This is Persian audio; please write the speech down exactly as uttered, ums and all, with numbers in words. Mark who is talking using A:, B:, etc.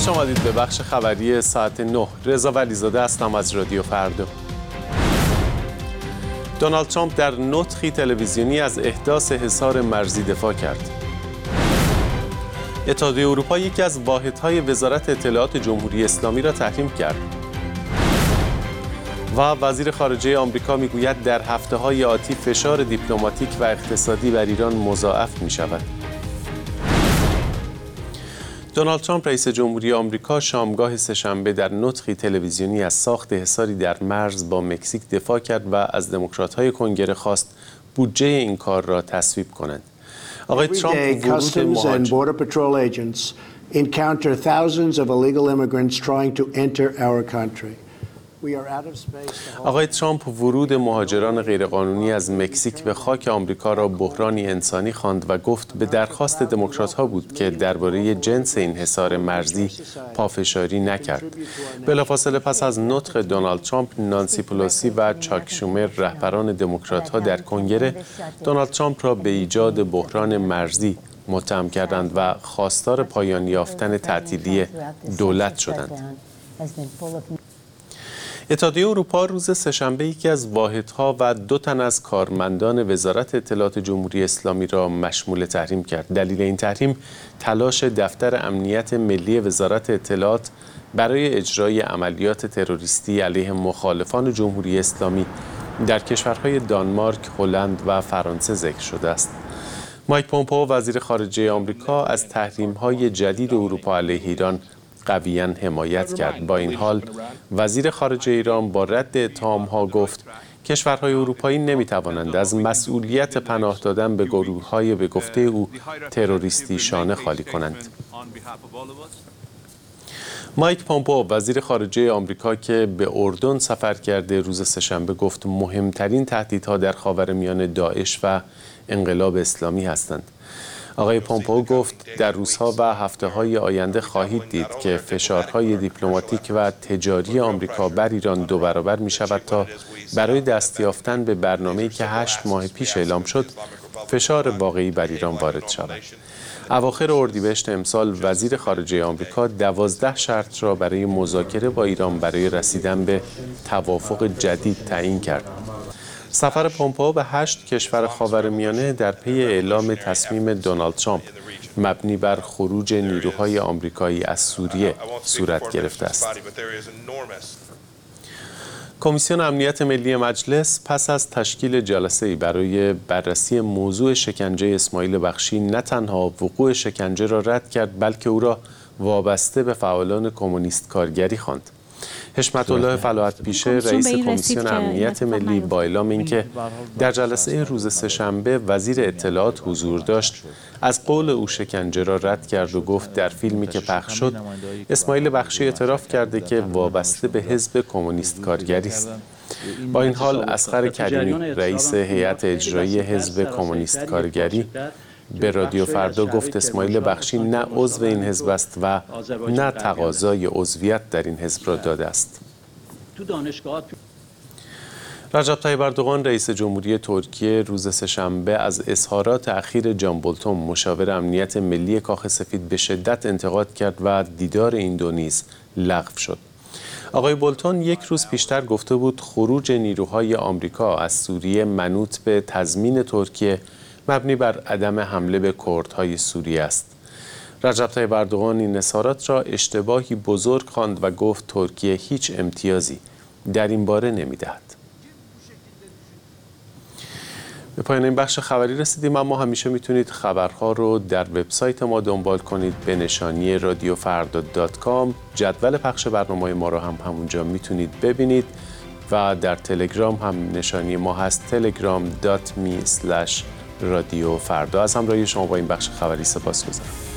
A: خوش آمدید به بخش خبری ساعت نه. رضا ولیزاده هستم از رادیو فردا. دونالد ترامپ در نطقی تلویزیونی از احداث حصار مرزی دفاع کرد. اتحادیه اروپا یکی از واحدهای وزارت اطلاعات جمهوری اسلامی را تحریم کرد. و وزیر خارجه آمریکا میگوید در هفته‌های آتی فشار دیپلماتیک و اقتصادی بر ایران مضاعف می‌شود. دونالد ترامپ رئیس جمهوری آمریکا شامگاه سه‌شنبه در نطقی تلویزیونی از ساخت حصاری در مرز با مکزیک دفاع کرد و از دموکرات‌های کنگره خواست بودجه این کار را تصویب کنند. آقای ترامپ ورود مهاجر آقای ترامپ ورود مهاجران غیرقانونی از مکزیک به خاک آمریکا را بحرانی انسانی خواند و گفت به درخواست دموکرات‌ها بود که درباره جنس این حصار مرزی پافشاری نکرد. بلافاصله پس از نطق دونالد ترامپ، نانسی پلوسی و چاک شومر رهبران دموکرات‌ها در کنگره دونالد ترامپ را به ایجاد بحران مرزی متهم کردند و خواستار پایان یافتن تعطیلی دولت شدند. اتحادیه اروپا روز سه‌شنبه یکی از واحدها و دو تن از کارمندان وزارت اطلاعات جمهوری اسلامی را مشمول تحریم کرد. دلیل این تحریم تلاش دفتر امنیت ملی وزارت اطلاعات برای اجرای عملیات تروریستی علیه مخالفان جمهوری اسلامی در کشورهای دانمارک، هلند و فرانسه ذکر شده است. مایک پومپئو وزیر خارجه آمریکا از تحریم‌های جدید اروپا علیه ایران قویاً حمایت کرد. با این حال وزیر خارجه ایران با رد اتهام‌ها گفت کشورهای اروپایی نمی‌توانند از مسئولیت پناه دادن به گروه‌های به گفته او تروریستی شانه خالی کنند. مایک پومپئو وزیر خارجه آمریکا که به اردن سفر کرده روز سه‌شنبه گفت مهمترین تهدیدها در خاورمیانه داعش و انقلاب اسلامی هستند. آقای پومپئو گفت در روزها و هفته‌های آینده خواهید دید که فشارهای دیپلماتیک و تجاری آمریکا بر ایران دو برابر می شود تا برای دست یافتن به برنامه‌ای که هشت ماه پیش اعلام شد فشار واقعی بر ایران وارد شود. اواخر اردیبهشت امسال وزیر خارجه آمریکا دوازده شرط را برای مذاکره با ایران برای رسیدن به توافق جدید تعیین کرد. سفر پومپئو به هشت کشور خاورمیانه در پی اعلام تصمیم دونالد ترامپ مبنی بر خروج نیروهای آمریکایی از سوریه صورت گرفته است. کمیسیون امنیت ملی مجلس پس از تشکیل جلسه‌ای برای بررسی موضوع شکنجه اسماعیل بخشی نه تنها وقوع شکنجه را رد کرد بلکه او را وابسته به فعالان کمونیست کارگری خواند. حشمت الله فلاحت پیشه رئیس کمیسیون امنیت ملی با اعلام اینکه در جلسه روز سه‌شنبه وزیر اطلاعات حضور داشت از قول او شکنجه را رد کرد و گفت در فیلمی که پخش شد اسماعیل بخشی اعتراف کرده که وابسته به حزب کمونیست کارگری است. با این حال اصغر کریمی رئیس هیئت اجرایی حزب کمونیست کارگری به رادیو فردا گفت اسماعیل بخشی نه عضو این حزب است و نه تقاضای عضویت در این حزب را داده است. رجب طیب اردوغان رئیس جمهوری ترکیه روز سه‌شنبه از اظهارات اخیر جان بولتون مشاور امنیت ملی کاخ سفید به شدت انتقاد کرد و دیدار این دو نیز لغو شد. آقای بولتون یک روز پیشتر گفته بود خروج نیروهای آمریکا از سوریه منوط به تضمین ترکیه مبنی بر عدم حمله به کردهای سوریه است. رجب طیب اردوغان این اظهارات را اشتباهی بزرگ خواند و گفت ترکیه هیچ امتیازی در این باره نمی‌دهد. به پایان این بخش خبری رسیدیم، اما همیشه میتونید خبرها رو در وبسایت ما دنبال کنید به نشانی رادیو فردا دات کام. جدول پخش برنامه‌های ما رو هم همونجا میتونید ببینید و در تلگرام هم نشانی ما هست تلگرام دات می اسلش رادیو فردا. از همراهی شما با این بخش خبری سپاسگزارم.